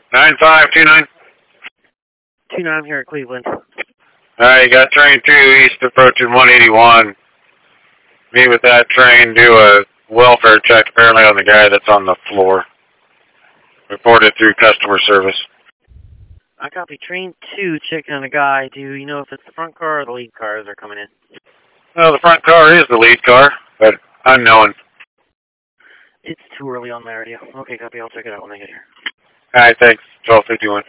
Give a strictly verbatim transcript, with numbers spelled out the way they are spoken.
nine five two nine. two nine here at Cleveland. Alright, you got train two east approaching one eighty-one. Meet with that train, do a welfare check apparently on the guy that's on the floor. Reported through customer service. I copy train two, checking on the guy. Do you know if it's the front car or the lead cars are coming in? Well, the front car is the lead car, but unknown. It's too early on my radio. Okay, copy. I'll check it out when I get here. Alright, thanks. twelve fifty-one.